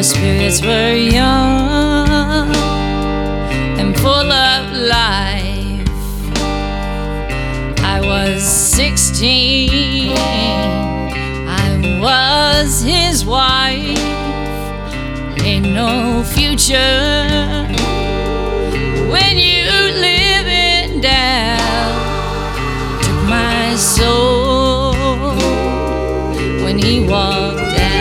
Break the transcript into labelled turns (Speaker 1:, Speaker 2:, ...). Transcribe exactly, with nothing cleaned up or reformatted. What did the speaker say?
Speaker 1: Our spirits were young and full of life. I was sixteen, I was his wife. Ain't no future